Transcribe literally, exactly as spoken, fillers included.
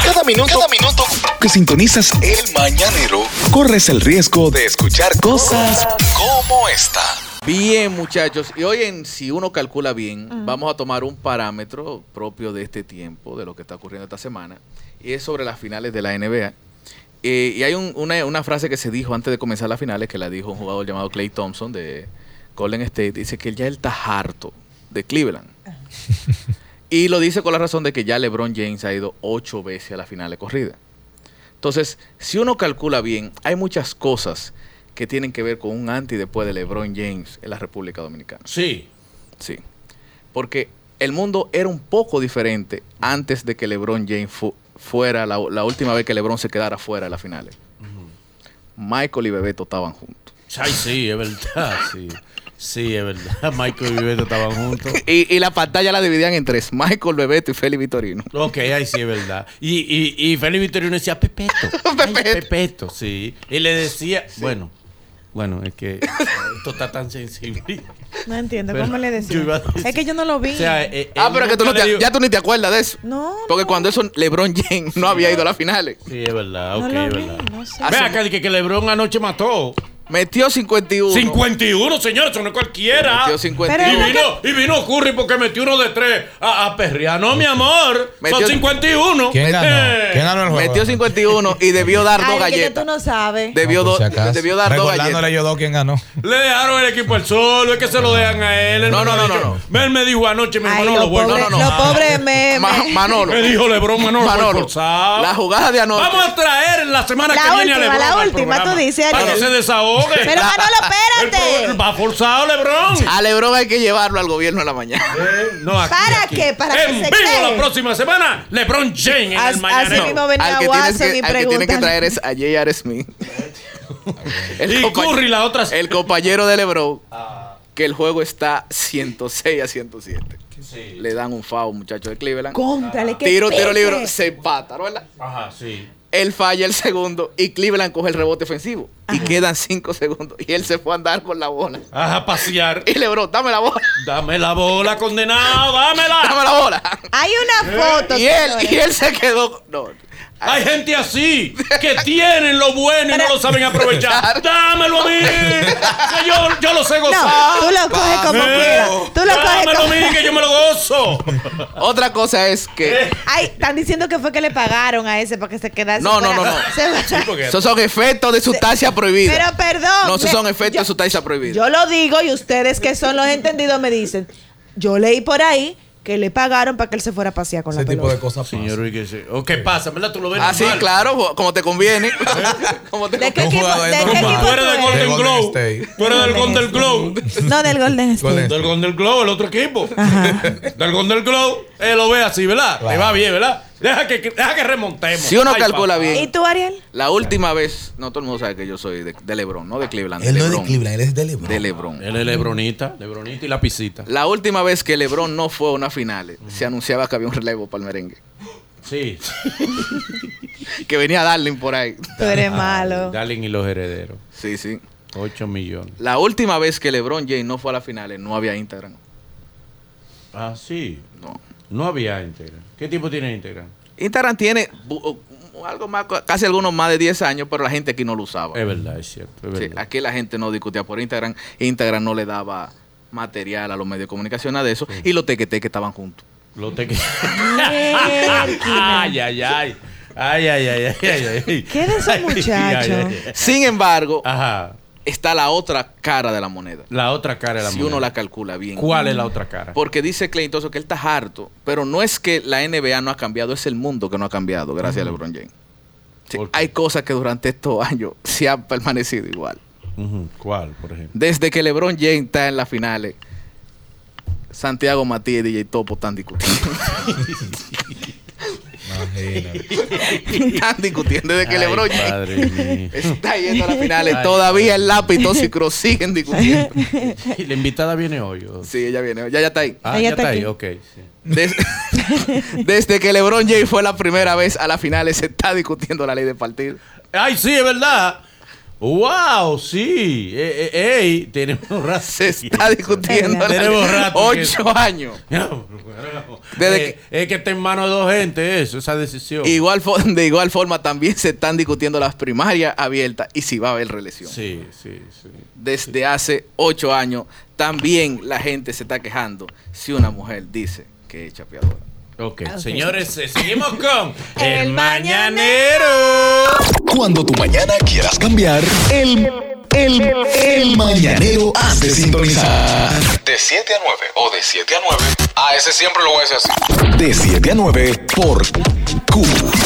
Cada minuto, cada minuto que sintonizas el mañanero, corres el riesgo de escuchar cosas como esta. Bien, muchachos, y hoy en Si Uno Calcula Bien, uh-huh. vamos a tomar un parámetro propio de este tiempo, de lo que está ocurriendo esta semana, y es sobre las finales de la N B A. Eh, y hay un, una, una frase que se dijo antes de comenzar las finales, que la dijo un jugador llamado Klay Thompson de Golden State, dice que ya él está harto de Cleveland. Uh-huh. Y lo dice con la razón de que ya LeBron James ha ido ocho veces a la final de corrida. Entonces, si uno calcula bien, hay muchas cosas que tienen que ver con un antes y después de LeBron James en la República Dominicana. Sí. Sí. Porque el mundo era un poco diferente antes de que LeBron James fu- fuera, la, la última vez que LeBron se quedara fuera de las finales. Uh-huh. Michael y Bebeto estaban juntos. Ay, sí, es verdad, sí. Sí, es verdad. Michael y Bebeto estaban juntos. y, y la pantalla la dividían en tres. Michael, Bebeto y Félix Vitorino. Ok, ahí sí es verdad. Y, y, y Félix Vitorino decía Pepeto. Ay, Pepeto, sí. Y le decía, sí. bueno... Bueno, es que esto está tan sensible. No entiendo, pero ¿cómo le decía? Decir, es que yo no lo vi. O sea, eh, ah, pero que tú no te, digo, ya tú ni te acuerdas de eso. No. Porque no. cuando eso LeBron James no había ido a las finales. Sí, es verdad, ok, no es vi, verdad. No sé. Ve acá, que, que LeBron anoche mató. Metió cincuenta y uno. cincuenta y uno, señor, eso no es cualquiera. Metió cincuenta y uno. Y vino, y vino Curry porque metió uno de tres a, a perrear. No, mi amor. Metió, son cincuenta y uno. ¿Quién ganó? Eh. ¿Quién ganó el juego? Metió cincuenta y uno y debió dar dos galletas. Que tú no sabes. Debió, no, do, si debió dar dos galletas. Recordándole yo dos quién ganó. Le dejaron el equipo al solo, es que se lo dejan a él. No, no, no, no, no. Él me dijo anoche, mi hermano, lo bueno. No, no, no. Lo pobre me, Ma, Manolo. Me dijo LeBron, Manolo, Manolo. Forzado. La jugada de anoche. Vamos a traer la semana la que última, viene a LeBron. La última, tú dices. Para que se desahogue. Pero Manolo, espérate. Va forzado LeBron. A LeBron hay que llevarlo al gobierno en la mañana. Eh, no, aquí, ¿Para aquí. qué? Para en que se vivo cree. la próxima semana, LeBron James en As, el mañanero. Así mismo venía al que, Watson que, y al que tiene que preguntan. traer es a J R. Smith. y Curry la otra. El compañero de LeBron. Ah. Que el juego está ciento seis a ciento siete. Sí. Le dan un foul, muchachos de Cleveland. Cóntale, que Tiro, tiro libre. Se empata, ¿no? ¿Verdad? Ajá, sí. Él falla el segundo y Cleveland coge el rebote ofensivo. Ajá. Y quedan cinco segundos. Y él se fue a andar con la bola. Ajá, pasear. Y LeBron, dame la bola. Dame la bola, condenado, dámela. Dame la bola. Hay una foto. Y él, y él se quedó. No. Hay gente así que tienen lo bueno y no lo saben aprovechar. Dámelo a mí. Que yo, yo lo sé gozar. No, tú lo coges como quieras. Tú lo coges Dámelo como... a mí que yo me lo gozo. Otra cosa es que... Ay, están diciendo que fue que le pagaron a ese para que se quedase. No, no, no, no. Se... Sí, esos son efectos de sustancia prohibida. Pero perdón. No, esos me... son efectos yo, de sustancia prohibida. Yo lo digo y ustedes que son los entendidos me dicen. Yo leí por ahí que le pagaron para que él se fuera a pasear con ese la pelota. Ese tipo de cosas pasa. Señor, ¿qué, se... ¿O qué pasa? ¿Verdad? Tú lo ves Ah, sí, normal. Claro, como te conviene. Como te ¿De qué conviene. equipo, ¿de qué equipo tú eres del Golden Globe. Tú eres del Golden Globe. No, del Golden State. Del Golden Globe, el otro equipo. Ajá. Del Golden Globe. Él lo ve así, ¿verdad? Claro. Le va bien, ¿verdad? Deja que, deja que remontemos. Si uno Ay, calcula papá. bien. ¿Y tú, Ariel? La última vez, no todo el mundo sabe que yo soy de, de LeBron, no de Cleveland. Él de no es de LeBron, Cleveland, él es de LeBron. De LeBron. Él es Lebronita, Lebronita y la pisita. La última vez que LeBron no fue a una final, uh-huh. se anunciaba que había un relevo para el merengue. Sí. Que venía Darling por ahí. Tú eres malo. Darling y los herederos. Sí, sí. ocho millones. La última vez que LeBron James no fue a las finales, no había Instagram. Ah, sí. No. No había Instagram. ¿Qué tiempo tiene Instagram? Instagram tiene bu- algo más, casi algunos más de diez años, pero la gente aquí no lo usaba. Es verdad, es cierto. Es verdad. Sí, aquí la gente no discutía por Instagram. Instagram no le daba material a los medios de comunicación, nada de eso. Sí. Y los tequeteques estaban juntos. Los tequeteques. ay, ay, ay. Ay, ay, ay, ay, ay, ay. ¿Qué de esos muchachos? Sin embargo, ajá. está la otra cara de la moneda. La otra cara de la si moneda. Si uno la calcula bien. ¿Cuál es la otra cara? Porque dice Klay Thompson que él está harto, pero no es que la N B A no ha cambiado, es el mundo que no ha cambiado, gracias uh-huh. a LeBron James. Sí, hay cosas que durante estos años se han permanecido igual. Uh-huh. ¿Cuál, por ejemplo? Desde que LeBron James está en las finales, Santiago Matías y D J Topo están discutiendo. Están discutiendo desde que ay, LeBron James está yendo a las finales. Ay, todavía el lápiz tóxico siguen discutiendo. Y la invitada viene hoy. ¿O? Sí, ella viene. Ya, ya está ahí. Ah, ya está ahí, ok. Sí. Desde, desde que LeBron James fue la primera vez a las finales, se está discutiendo la ley de partido. Ay, sí, es verdad. ¡Wow! Sí. Eh, eh, ey, tenemos rato. Se está discutiendo. Tenemos rato. Ocho que... años. Desde eh, que... Es que está en manos de dos gente eso, esa decisión. Igual fo- de igual forma también se están discutiendo las primarias abiertas y si va a haber reelección. Sí, sí, sí. Desde sí. hace ocho años también la gente se está quejando si una mujer dice que es chapeadora. Ok, Ok. señores, eh, seguimos con El Mañanero. Cuando tu mañana quieras cambiar, el, el, el mañanero has de sintonizar. De siete a nueve o de siete a nueve. A ese siempre lo voy a decir así. De siete a nueve por Q